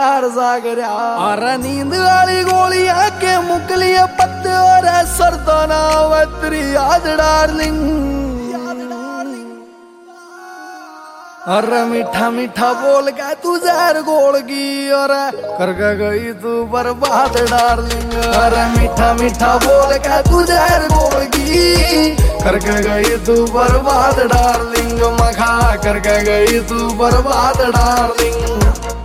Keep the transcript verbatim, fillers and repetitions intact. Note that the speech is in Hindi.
सागरा और नींद वाली गोलियां के मुकलिया पत्ते और सरदाना वत्री याद डार्लिंग। और मीठा मीठा बोल के तू जहर घोलगी और करके गई तू बर्बाद डार्लिंग। और मीठा मीठा बोल के तू जहर घोलगी करके गई तू बर्बाद डार्लिंग। मखा करके गई तू बर्बाद डार्लिंग।